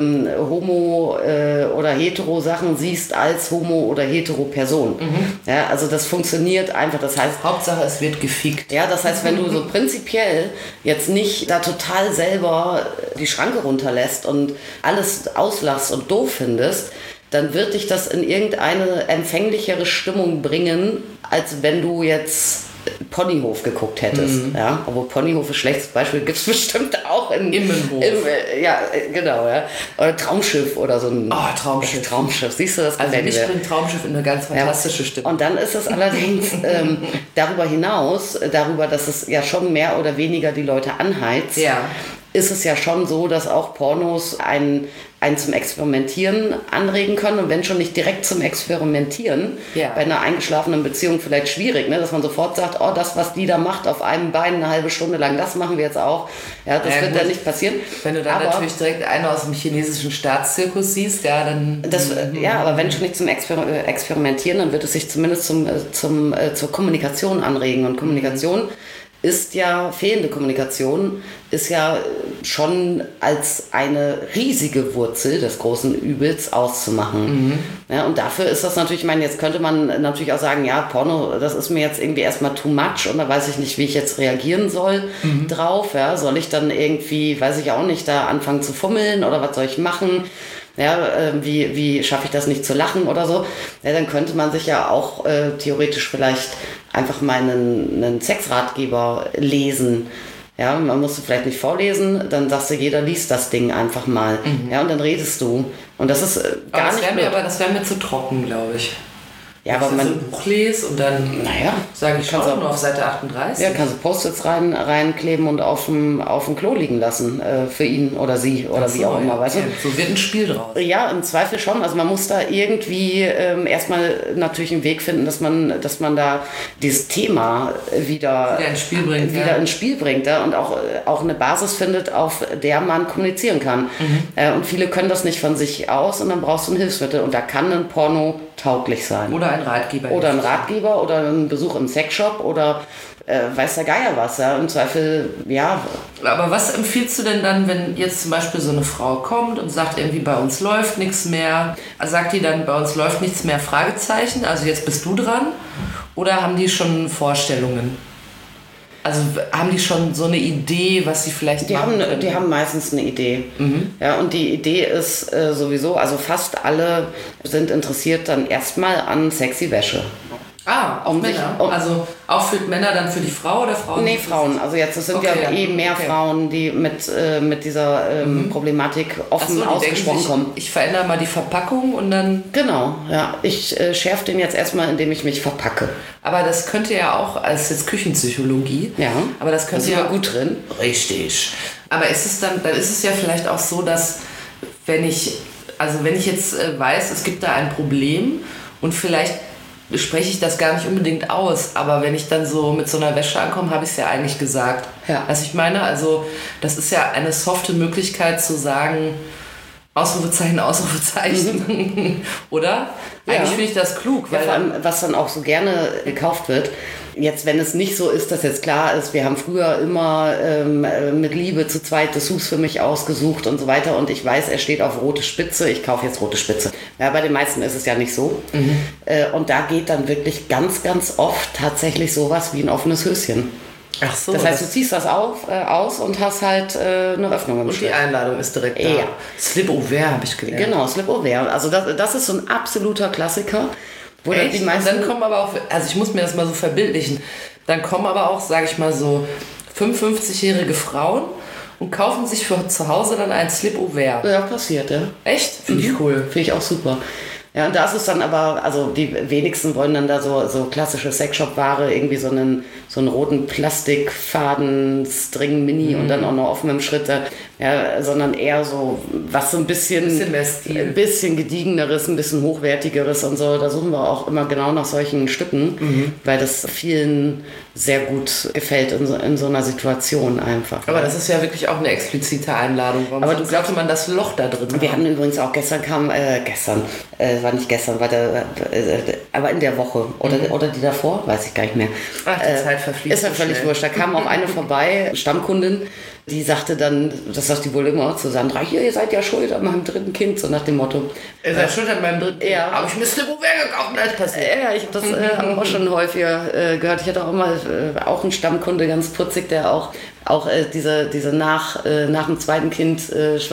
Homo oder Hetero Sachen siehst als Homo oder Hetero Person. Ja, also das funktioniert einfach. Das heißt, Hauptsache es wird gefickt. Ja, das heißt, wenn du so prinzipiell jetzt nicht da total selber die Schranke runterlässt und alles auslachst und doof findest, dann wird dich das in irgendeine empfänglichere Stimmung bringen, als wenn du jetzt Ponyhof geguckt hättest. Ja? Obwohl Ponyhof ist schlechtes Beispiel, gibt es bestimmt auch in Immenhof. Ja, genau. Ja. Oder Traumschiff oder so ein Traumschiff. Siehst du das? Also mich bringt Traumschiff in eine ganz fantastische Stimmung. Und dann ist es allerdings darüber hinaus, dass es ja schon mehr oder weniger die Leute anheizt, ist es ja schon so, dass auch Pornos einen zum Experimentieren anregen können, und wenn schon nicht direkt zum Experimentieren, bei einer eingeschlafenen Beziehung vielleicht schwierig, ne? Dass man sofort sagt, oh, das, was die da macht, auf einem Bein eine halbe Stunde lang, das machen wir jetzt auch. Ja, das wird dann nicht passieren. Wenn du dann natürlich direkt einen aus dem chinesischen Staatszirkus siehst, ja, dann... aber wenn schon nicht zum Experimentieren, dann wird es sich zumindest zur Kommunikation anregen, und Kommunikation ist ja, fehlende Kommunikation ist ja schon als eine riesige Wurzel des großen Übels auszumachen. Ja, und dafür ist das natürlich, ich meine, jetzt könnte man natürlich auch sagen, ja, Porno, das ist mir jetzt irgendwie erstmal too much, und da weiß ich nicht, wie ich jetzt reagieren soll drauf. Ja, soll ich dann irgendwie, weiß ich auch nicht, da anfangen zu fummeln, oder was soll ich machen? Ja, wie schaffe ich das nicht zu lachen oder so? Ja, dann könnte man sich ja auch theoretisch vielleicht einfach mal einen Sexratgeber lesen. Ja, man muss vielleicht nicht vorlesen, dann sagst du, jeder liest das Ding einfach mal. Ja, und dann redest du. Und das ist das wäre mir zu trocken, glaube ich. Ja, aber man so ein Buch lese und dann sage ich schon nur auf Seite 38. Ja, kannst du Post-its reinkleben und auf dem Klo liegen lassen für ihn oder sie oder wie auch immer. Weißt du? So wird ein Spiel draus. Ja, im Zweifel schon. Also man muss da irgendwie erstmal natürlich einen Weg finden, dass man da dieses Thema wieder ins Spiel bringt ja? Und auch eine Basis findet, auf der man kommunizieren kann. Und viele können das nicht von sich aus, und dann brauchst du ein Hilfsmittel, und da kann ein Porno tauglich sein. Oder ein Ratgeber. Oder ein Besuch im Sexshop oder weiß der Geier was. Ja? Im Zweifel, ja. Aber was empfiehlst du denn dann, wenn jetzt zum Beispiel so eine Frau kommt und sagt irgendwie, bei uns läuft nichts mehr? Also sagt die dann, bei uns läuft nichts mehr, Fragezeichen? Also jetzt bist du dran? Oder haben die schon Vorstellungen? Also haben die schon so eine Idee, was sie vielleicht machen können? Die haben meistens eine Idee. Ja, und die Idee ist sowieso, also fast alle sind interessiert dann erstmal an sexy Wäsche. Auch Männer? Also auch für Männer dann für die Frau oder Frauen? Nee, Frauen. Also jetzt, es sind mehr Frauen, die mit dieser Problematik offen ausgesprochen kommen. Ich verändere mal die Verpackung und dann... Genau, ja. Ich schärfe den jetzt erstmal, indem ich mich verpacke. Aber das könnte ja auch, als jetzt Küchenpsychologie... Ja, aber das könnte ja gut drin. Richtig. Aber ist es dann ist es ja vielleicht auch so, dass wenn ich jetzt weiß, es gibt da ein Problem und vielleicht spreche ich das gar nicht unbedingt aus, aber wenn ich dann so mit so einer Wäsche ankomme, habe ich es ja eigentlich gesagt. Ja. Was ich meine, also das ist ja eine softe Möglichkeit zu sagen, Ausrufezeichen, Ausrufezeichen, oder? Ja. Eigentlich finde ich das klug. Weil vor allem, was dann auch so gerne gekauft wird, jetzt, wenn es nicht so ist, dass jetzt klar ist, wir haben früher immer mit Liebe zu zweit Dessous für mich ausgesucht und so weiter, und ich weiß, er steht auf rote Spitze, ich kaufe jetzt rote Spitze. Ja, bei den meisten ist es ja nicht so. Und da geht dann wirklich ganz, ganz oft tatsächlich sowas wie ein offenes Höschen. Ach so. Das heißt, du ziehst das aus und hast halt eine Öffnung im und Schritt. die Einladung ist direkt da. Ja. Slip Over habe ich gelernt. Genau, Slip Over. Also das ist so ein absoluter Klassiker. Wo Echt? die meisten, und dann kommen aber auch, also ich muss mir das mal so verbildlichen, dann kommen aber auch, sage ich mal so, 55-jährige Frauen und kaufen sich für zu Hause dann ein Slip Over. ja, passiert, ja. Echt? Finde ich cool. Finde ich auch super. Ja, und da ist es dann aber, also die wenigsten wollen dann da so klassische Sexshop-Ware, irgendwie so einen roten Plastikfaden-String Mini und dann auch noch offen im Schritt, ja, sondern eher so was so ein bisschen mehr Stil. Ein bisschen gediegeneres, ein bisschen hochwertigeres und so. Da suchen wir auch immer genau nach solchen Stücken, weil das vielen sehr gut gefällt in so einer Situation einfach. Aber das ist ja wirklich auch eine explizite Einladung. Warum Aber du glaubst man das Loch da drin? Wir hatten übrigens auch war nicht gestern, aber in der Woche oder die davor, weiß ich gar nicht mehr. Ach, die Zeit verfließt. Ist ja völlig wurscht. Da kam auch eine vorbei, Stammkundin, die sagte dann, das sagt die wohl immer zu Sandra, hier, ihr seid ja schuld an meinem dritten Kind, so nach dem Motto. Ihr seid schuld an meinem dritten Kind. Ja. Aber ich mir Slip Over gekauft, das passiert. Ja, ich habe das auch schon häufiger gehört. Ich hatte auch immer auch einen Stammkunde, ganz putzig, der auch diese nach dem zweiten Kind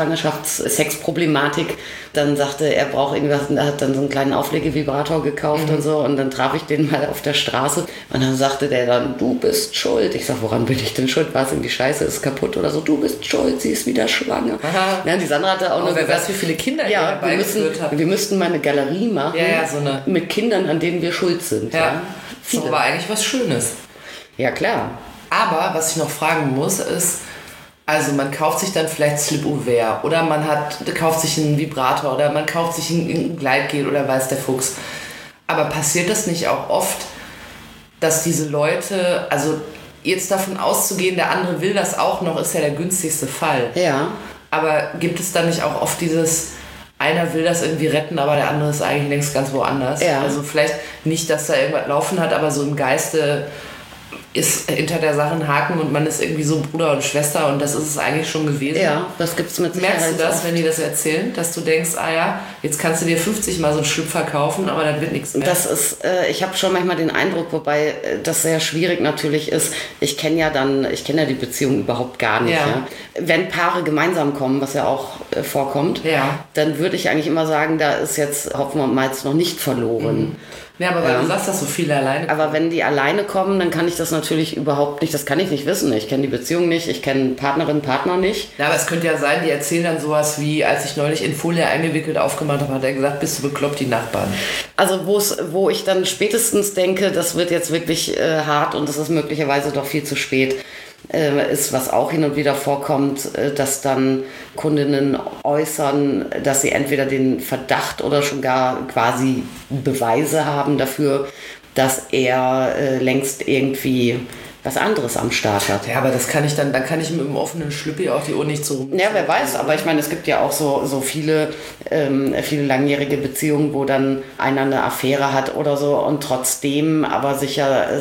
Schwangerschafts-Sex-Problematik dann sagte, er braucht irgendwas, er hat dann so einen kleinen Auflegevibrator gekauft und so, und dann traf ich den mal auf der Straße und dann sagte der dann, du bist schuld. Ich sag, woran bin ich denn schuld? War es irgendwie scheiße, ist kaputt oder so? Du bist schuld, sie ist wieder schwanger. Aha. Ja, die Sandra hatte auch noch wer gesagt, weiß, wie viele Kinder ihr ja, herbeigeführt habt. wir müssten mal eine Galerie machen so eine. mit Kindern, an denen wir schuld sind. Ja, Viele. das war eigentlich was Schönes. Ja, klar. Aber was ich noch fragen muss, ist, also man kauft sich dann vielleicht Slip Over oder man kauft sich einen Vibrator oder man kauft sich ein Gleitgel oder weiß der Fuchs. Aber passiert das nicht auch oft, dass diese Leute, also jetzt davon auszugehen, der andere will das auch noch, ist ja der günstigste Fall. Ja. Aber gibt es dann nicht auch oft dieses, einer will das irgendwie retten, aber der andere ist eigentlich längst ganz woanders? Ja. Also vielleicht nicht, dass da irgendwas laufen hat, aber so im Geiste ist hinter der Sache ein Haken und man ist irgendwie so Bruder und Schwester und das ist es eigentlich schon gewesen. Ja, das gibt's mit Sicherheit. Merkst du das, oft. wenn die das erzählen, dass du denkst, jetzt kannst du dir 50 Mal so einen Schlüpfer kaufen, aber dann wird nichts mehr? Das ist, ich habe schon manchmal den Eindruck, wobei das sehr schwierig natürlich ist. Ich kenne ja die Beziehung überhaupt gar nicht. Ja. Ja. Wenn Paare gemeinsam kommen, was ja auch vorkommt, dann würde ich eigentlich immer sagen, da ist jetzt Hopfen und Malz noch nicht verloren. Ja, aber weil du sagst, dass so viele alleine kommen. Aber wenn die alleine kommen, dann kann ich das natürlich überhaupt nicht, das kann ich nicht wissen. Ich kenne die Beziehung nicht, ich kenne Partnerin, Partner nicht. Ja, aber es könnte ja sein, die erzählen dann sowas wie, als ich neulich in Folie eingewickelt aufgemacht habe, hat er gesagt, bist du bekloppt, die Nachbarn. Also wo ich dann spätestens denke, das wird jetzt wirklich hart und es ist möglicherweise doch viel zu spät, ist, was auch hin und wieder vorkommt, dass dann Kundinnen äußern, dass sie entweder den Verdacht oder schon gar quasi Beweise haben dafür, dass er längst irgendwie was anderes am Start hat. Ja, aber das kann ich dann kann ich mit dem offenen Schlüppi auch die Uhr nicht so rum. Ja, wer weiß, aber ich meine, es gibt ja auch so viele langjährige Beziehungen, wo dann einer eine Affäre hat oder so und trotzdem aber sich ja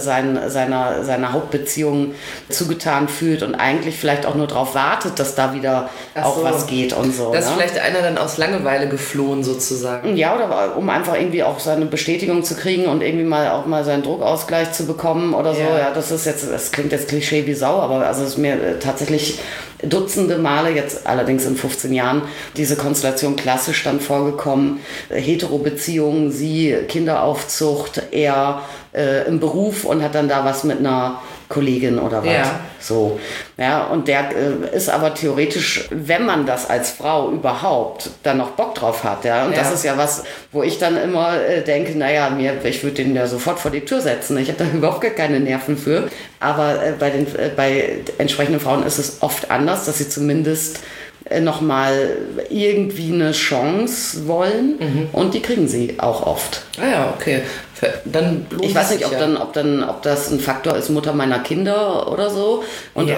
seiner Hauptbeziehung zugetan fühlt und eigentlich vielleicht auch nur darauf wartet, dass da wieder auch was geht und so. Das ist ne? vielleicht einer dann aus Langeweile geflohen sozusagen. Ja, oder um einfach irgendwie auch seine Bestätigung zu kriegen und irgendwie auch mal seinen Druckausgleich zu bekommen oder so. Ja, das klingt jetzt Klischee wie Sau, aber also es ist mir tatsächlich Dutzende Male, jetzt allerdings in 15 Jahren, diese Konstellation klassisch dann vorgekommen. Hetero-Beziehungen, sie Kinderaufzucht, er im Beruf und hat dann da was mit einer Kollegin oder was. Ja. So. Ja, und der ist aber theoretisch, wenn man das als Frau überhaupt dann noch Bock drauf hat, ja. Und das ist ja was, wo ich dann immer denke, naja, ich würde den ja sofort vor die Tür setzen. Ich habe da überhaupt gar keine Nerven für. Aber bei entsprechenden Frauen ist es oft anders, dass sie zumindest nochmal irgendwie eine Chance wollen und die kriegen sie auch oft. Ah ja, okay. Dann ich weiß nicht, ob das ein Faktor ist, Mutter meiner Kinder oder so und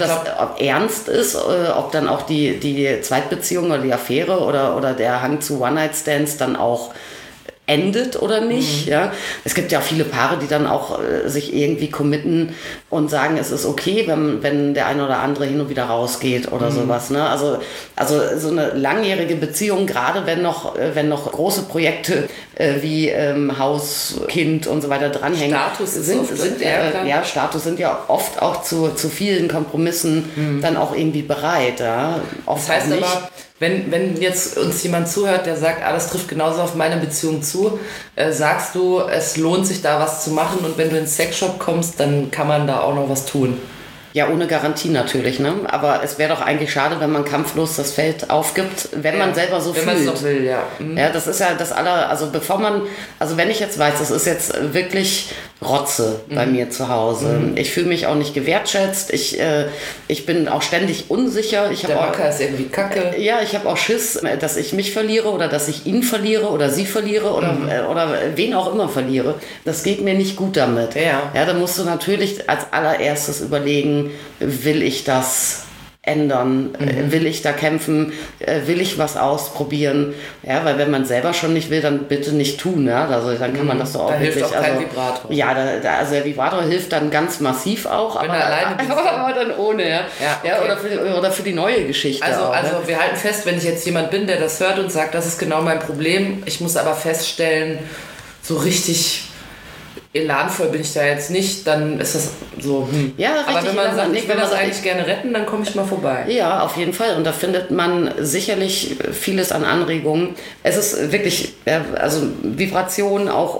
ob ernst ist, ob dann auch die Zweitbeziehung oder die Affäre oder der Hang zu One-Night-Stands dann auch endet oder nicht. Ja? Es gibt ja viele Paare, die dann auch sich irgendwie committen und sagen, es ist okay, wenn der eine oder andere hin und wieder rausgeht oder sowas. Ne? Also so eine langjährige Beziehung, gerade wenn noch große Projekte wie Haus, Kind und so weiter dranhängen. Status Status sind ja oft auch zu vielen Kompromissen dann auch irgendwie bereit. Ja? Oft das heißt nicht. aber, wenn jetzt uns jemand zuhört, der sagt, das trifft genauso auf meine Beziehung zu, sagst du, es lohnt sich da was zu machen und wenn du ins Sexshop kommst, dann kann man da auch noch was tun. Ja, ohne Garantie natürlich, ne? Aber es wäre doch eigentlich schade, wenn man kampflos das Feld aufgibt, wenn man selber so fühlt. Wenn man es doch will, ja. Ja, das ist ja das wenn ich jetzt weiß, das ist jetzt wirklich Rotze bei mir zu Hause. Ich fühle mich auch nicht gewertschätzt. Ich bin auch ständig unsicher. Der Macker ist irgendwie kacke. Ja, ich habe auch Schiss, dass ich mich verliere oder dass ich ihn verliere oder sie verliere oder wen auch immer verliere. Das geht mir nicht gut damit. Ja, da musst du natürlich als allererstes überlegen, will ich das ändern? Will ich da kämpfen? Will ich was ausprobieren? Ja, weil wenn man selber schon nicht will, dann bitte nicht tun. Ja? Also dann kann man das doch auch da wirklich... hilft auch kein Vibrator. Ja, also der Vibrator hilft dann ganz massiv auch, aber dann ohne. Ja, okay. Oder für die neue Geschichte. Also wir halten fest, wenn ich jetzt jemand bin, der das hört und sagt, das ist genau mein Problem, ich muss aber feststellen, so richtig... elanvoll bin ich da jetzt nicht, dann ist das so. Ja, aber wenn man sagt, ich will das sagt, eigentlich gerne retten, dann komme ich mal vorbei. Ja, auf jeden Fall. Und da findet man sicherlich vieles an Anregungen. Es ist wirklich, also Vibration auch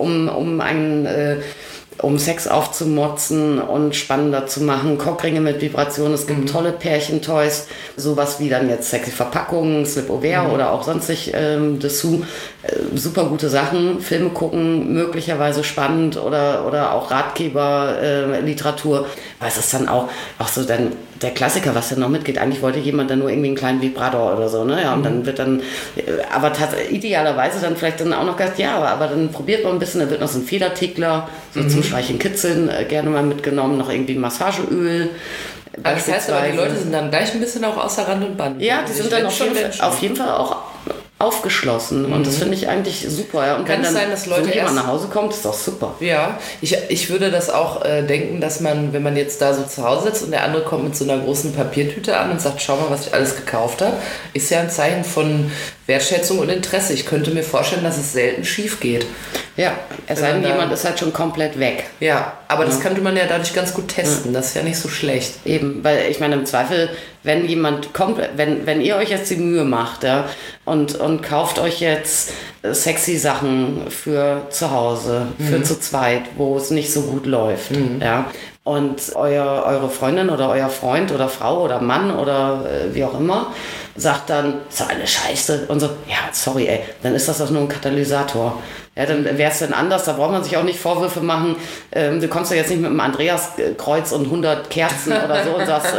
um Sex aufzumotzen und spannender zu machen. Cockringe mit Vibration, es gibt tolle Pärchentoys, sowas wie dann jetzt sexy Verpackungen, Slip-Over oder auch sonstig Dessous. Super gute Sachen, Filme gucken, möglicherweise spannend oder auch Ratgeber, Literatur. Aber es ist dann auch so dann der Klassiker, was dann noch mitgeht. Eigentlich wollte jemand dann nur irgendwie einen kleinen Vibrator oder so, ne? Ja, und dann wird dann, aber idealerweise dann vielleicht dann auch noch gesagt, ja, aber dann probiert man ein bisschen, da wird noch so ein Federtickler, so zum Streicheln, Kitzeln gerne mal mitgenommen, noch irgendwie Massageöl. Das heißt aber, die Leute sind dann gleich ein bisschen auch außer Rand und Band. Ja, die sind dann auf jeden Fall auch aufgeschlossen und das finde ich eigentlich super. Ja. Und kann es sein, dass Leute so jemand nach Hause kommt, ist doch super. Ja, ich würde das auch denken, dass man, wenn man jetzt da so zu Hause sitzt und der andere kommt mit so einer großen Papiertüte an und sagt, schau mal, was ich alles gekauft habe, ist ja ein Zeichen von Wertschätzung und Interesse. Ich könnte mir vorstellen, dass es selten schief geht. Ja, es sei denn, jemand ist halt schon komplett weg. Ja, aber das könnte man ja dadurch ganz gut testen. Das ist ja nicht so schlecht. Eben, weil ich meine, im Zweifel, wenn jemand kommt, wenn ihr euch jetzt die Mühe macht, ja, und kauft euch jetzt sexy Sachen für zu Hause, für zu zweit, wo es nicht so gut läuft, ja, und eure Freundin oder euer Freund oder Frau oder Mann oder wie auch immer sagt dann, so eine Scheiße und so, ja, sorry, ey, dann ist das doch nur ein Katalysator. Ja, dann wäre es dann anders, da braucht man sich auch nicht Vorwürfe machen. Du kommst ja jetzt nicht mit einem Andreaskreuz und 100 Kerzen oder so und sagst,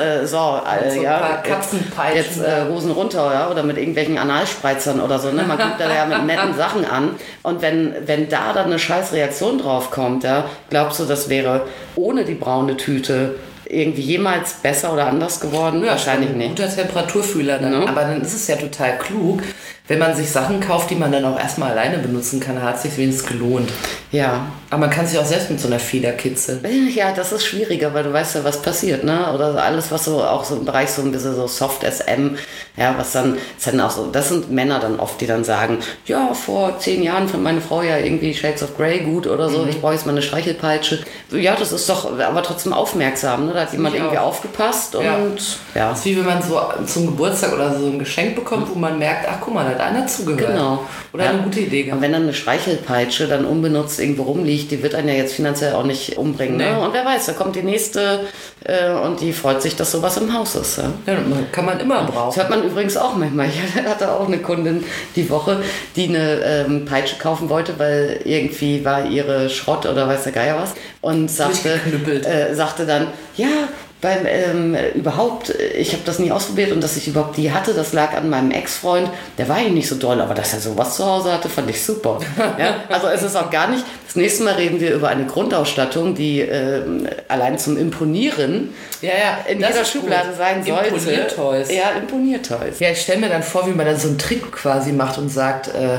jetzt Hosen runter, ja, oder mit irgendwelchen Analspreizern oder so. Ne? Man guckt da ja mit netten Sachen an. Und wenn da dann eine scheiß Reaktion drauf kommt, ja, glaubst du, das wäre ohne die braune Tüte irgendwie jemals besser oder anders geworden? Ja, wahrscheinlich ein nicht. Guter Temperaturfühler dann. No. Aber dann ist es ja total klug, wenn man sich Sachen kauft, die man dann auch erstmal alleine benutzen kann, hat es sich wenigstens gelohnt. Ja. Aber man kann sich auch selbst mit so einer Feder kitzeln. Ja, das ist schwieriger, weil du weißt ja, was passiert, ne? Oder alles, was so auch so im Bereich so ein bisschen so Soft SM, ja, was dann auch so, das sind Männer dann oft, die dann sagen, ja, vor 10 Jahren fand meine Frau ja irgendwie Shades of Grey gut oder so, ich brauche jetzt mal eine Streichelpeitsche. Ja, das ist doch aber trotzdem aufmerksam, ne? Da hat jemand irgendwie aufgepasst und ja. Das ist wie wenn man so zum Geburtstag oder so ein Geschenk bekommt, wo man merkt, ach guck mal, da hat einer zugehört. Genau. Oder eine gute Idee gehabt. Und wenn dann eine Streichelpeitsche dann unbenutzt irgendwo rumliegt, die wird einen ja jetzt finanziell auch nicht umbringen. Nee. Ne? Und wer weiß, da kommt die nächste und die freut sich, dass sowas im Haus ist. Ja? Ja, kann man immer brauchen. Das hört man übrigens auch manchmal. Ich hatte auch eine Kundin die Woche, die eine Peitsche kaufen wollte, weil irgendwie war ihre Schrott oder weiß der Geier was. Und sagte dann, ja, beim überhaupt, ich habe das nie ausprobiert und dass ich überhaupt die hatte, das lag an meinem Ex-Freund, der war eigentlich nicht so doll, aber dass er sowas zu Hause hatte, fand ich super. Ja? Also es ist auch gar nicht, das nächste Mal reden wir über eine Grundausstattung, die allein zum Imponieren in jeder Schublade sein sollte. Imponiertoys. Ja, Imponiertoys. Ja, ich stelle mir dann vor, wie man dann so einen Trick quasi macht und sagt,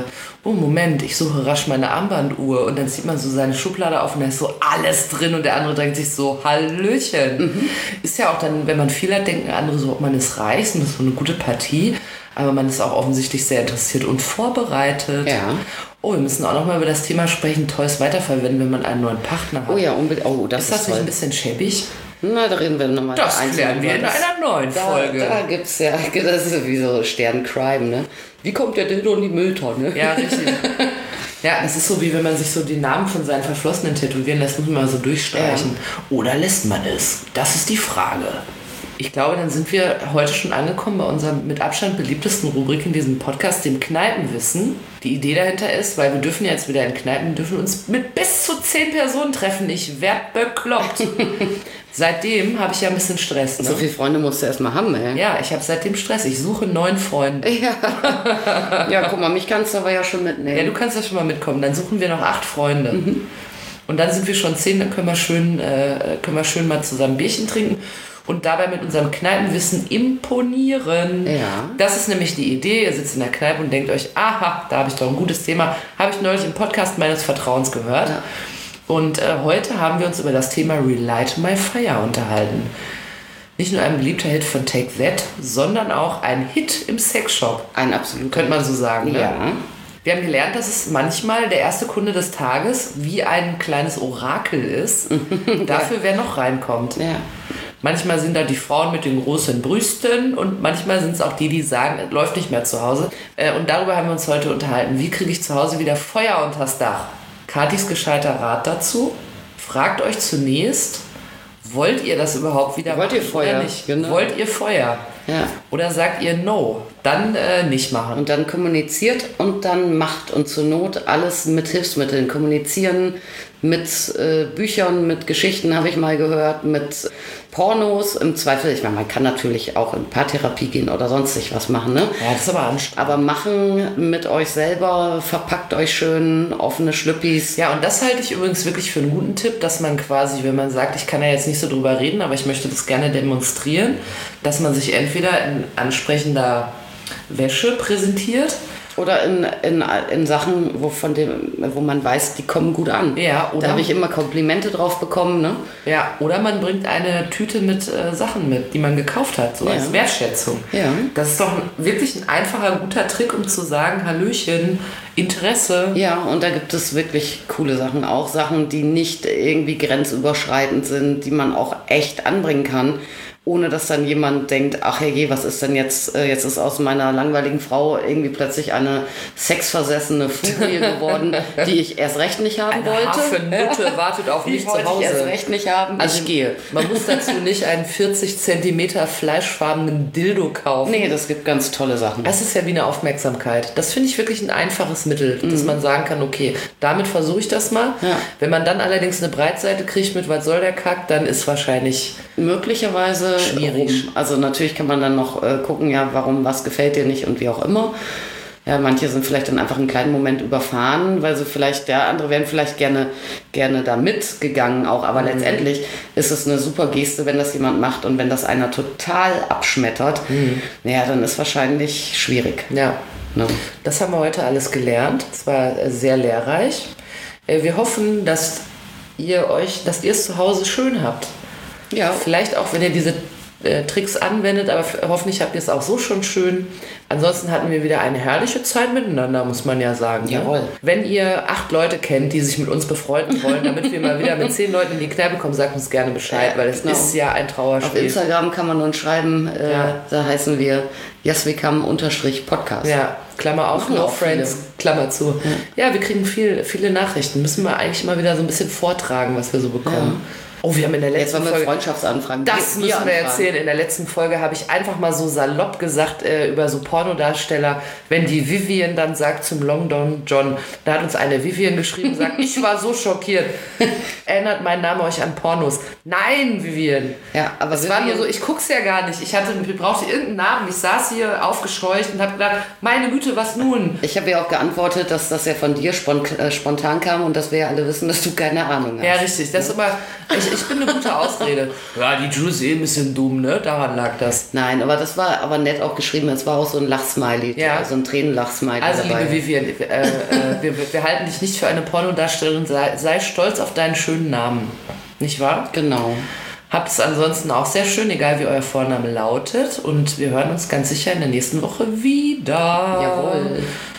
oh Moment, ich suche rasch meine Armbanduhr und dann zieht man so seine Schublade auf und da ist so alles drin und der andere denkt sich so, Hallöchen. Ist ja auch dann, wenn man viel hat, denken andere so, man ist reich und das ist so eine gute Partie, aber man ist auch offensichtlich sehr interessiert und vorbereitet. Ja. Oh, wir müssen auch noch mal über das Thema sprechen, Toys weiterverwenden, wenn man einen neuen Partner hat. Oh ja, unbedingt. Oh, das ist das nicht toll. ein bisschen schäbig? Na, da reden wir nochmal. Das klären wir in einer neuen Folge. Da gibt's ja, das ist wie so Sterncrime, ne? Wie kommt der Dildo in die Mülltonne? Ja, richtig. Ja, das ist so, wie wenn man sich so die Namen von seinen Verflossenen tätowieren lässt, muss man mal so durchstreichen. Ja. Oder lässt man es? Das ist die Frage. Ich glaube, dann sind wir heute schon angekommen bei unserer mit Abstand beliebtesten Rubrik in diesem Podcast, dem Kneipenwissen. Die Idee dahinter ist, weil wir dürfen jetzt wieder in Kneipen, dürfen uns mit bis zu 10 Personen treffen. Ich werd bekloppt. Seitdem habe ich ja ein bisschen Stress. Ne? So viele Freunde musst du erstmal haben, ey. Ja, ich habe seitdem Stress. Ich suche 9 Freunde. Ja, guck mal, mich kannst du aber ja schon mitnehmen. Ja, du kannst ja schon mal mitkommen. Dann suchen wir noch 8 Freunde. Und dann sind wir schon 10, dann können wir schön mal zusammen Bierchen trinken und dabei mit unserem Kneipenwissen imponieren. Ja. Das ist nämlich die Idee. Ihr sitzt in der Kneipe und denkt euch, aha, da habe ich doch ein gutes Thema. Habe ich neulich im Podcast meines Vertrauens gehört. Ja. Und heute haben wir uns über das Thema Relight My Fire unterhalten. Nicht nur ein beliebter Hit von Take That, sondern auch ein Hit im Sexshop. Ein absolut. Könnte man so sagen. Ne? Ja. Wir haben gelernt, dass es manchmal der erste Kunde des Tages wie ein kleines Orakel ist. Dafür, wer noch reinkommt. Ja. Manchmal sind da die Frauen mit den großen Brüsten und manchmal sind es auch die, die sagen, es läuft nicht mehr zu Hause. Und darüber haben wir uns heute unterhalten. Wie kriege ich zu Hause wieder Feuer unters Dach? Katis gescheiter Rat dazu. Fragt euch zunächst, wollt ihr das überhaupt wieder wollt machen? Ihr Feuer? Oder nicht? Genau. Wollt ihr Feuer? Ja. Oder sagt ihr No? Dann nicht machen. Und dann kommuniziert und dann macht und zur Not alles mit Hilfsmitteln. Kommunizieren mit Büchern, mit Geschichten, habe ich mal gehört, mit Pornos. Im Zweifel, ich meine, man kann natürlich auch in Paartherapie gehen oder sonstig was machen, ne? Ja, das ist aber anstrengend. Aber machen mit euch selber, verpackt euch schön, offene Schlüppis. Ja, und das halte ich übrigens wirklich für einen guten Tipp, dass man quasi, wenn man sagt, ich kann ja jetzt nicht so drüber reden, aber ich möchte das gerne demonstrieren, dass man sich entweder in ansprechender Wäsche präsentiert. Oder in Sachen, wo man weiß, die kommen gut an. Ja, oder? Da habe ich immer Komplimente drauf bekommen, ne? Ja, oder man bringt eine Tüte mit Sachen mit, die man gekauft hat, so als Wertschätzung. Ja. Das ist doch wirklich ein einfacher, guter Trick, um zu sagen, Hallöchen, Interesse. Ja, und da gibt es wirklich coole Sachen. Auch Sachen, die nicht irgendwie grenzüberschreitend sind, die man auch echt anbringen kann. Ohne dass dann jemand denkt, ach herrje, was ist denn jetzt? Jetzt ist aus meiner langweiligen Frau irgendwie plötzlich eine sexversessene Furie geworden, die ich erst recht nicht haben wollte. Hafenmutte wartet auf mich zu Hause. Ich erst recht nicht haben. Also ich gehe. Man muss dazu nicht einen 40 cm fleischfarbenen Dildo kaufen. Nee, das gibt ganz tolle Sachen. Das ist ja wie eine Aufmerksamkeit. Das finde ich wirklich ein einfaches Mittel, dass man sagen kann, okay, damit versuche ich das mal. Ja. Wenn man dann allerdings eine Breitseite kriegt mit was soll der Kack, dann ist wahrscheinlich möglicherweise schwierig. Also natürlich kann man dann noch gucken, ja, warum, was gefällt dir nicht und wie auch immer. Ja, manche sind vielleicht dann einfach einen kleinen Moment überfahren, weil sie vielleicht, andere wären vielleicht gerne da mitgegangen auch, aber letztendlich ist es eine super Geste, wenn das jemand macht und wenn das einer total abschmettert, naja, dann ist wahrscheinlich schwierig. Ja, ne? Das haben wir heute alles gelernt. Es war sehr lehrreich. Wir hoffen, dass ihr es zu Hause schön habt. Ja. Vielleicht auch, wenn ihr diese Tricks anwendet, aber hoffentlich habt ihr es auch so schon schön. Ansonsten hatten wir wieder eine herrliche Zeit miteinander, muss man ja sagen. Jawohl. Ne? Wenn ihr 8 Leute kennt, die sich mit uns befreunden wollen, damit wir mal wieder mit 10 Leuten in die Kneipe kommen, sagt uns gerne Bescheid, weil es ist ja ein Trauerspiel. Auf Instagram kann man uns schreiben, da heißen wir @podcast. Ja, Klammer auf, no friends, Klammer zu. Ja, wir kriegen viele Nachrichten. Müssen wir eigentlich mal wieder so ein bisschen vortragen, was wir so bekommen. Ja. Oh, wir haben in der letzten Folge Freundschaftsanfragen. Das müssen wir erzählen. In der letzten Folge habe ich einfach mal so salopp gesagt über so Pornodarsteller, wenn die Vivian dann sagt zum Long John, da hat uns eine Vivian geschrieben und sagt, ich war so schockiert. Erinnert mein Name euch an Pornos? Nein, Vivian. Ja, aber es war nur so, ich guck's ja gar nicht. Ich brauchte irgendeinen Namen. Ich saß hier aufgescheucht und habe gedacht, meine Güte, was nun? Ich habe ja auch geantwortet, dass das ja von dir spontan kam und dass wir ja alle wissen, dass du keine Ahnung hast. Ja, richtig. Das ist immer, ich bin eine gute Ausrede. Ja, die Jules ist ein bisschen dumm, ne? Daran lag das. Nein, aber das war aber nett auch geschrieben. Es war auch so ein Lachsmiley, so ein Tränenlachsmiley also, dabei. liebe Vivian, wir halten dich nicht für eine Pornodarstellerin. Sei stolz auf deinen schönen Namen. Nicht wahr? Genau. Habt es ansonsten auch sehr schön, egal wie euer Vorname lautet. Und wir hören uns ganz sicher in der nächsten Woche wieder. Jawohl.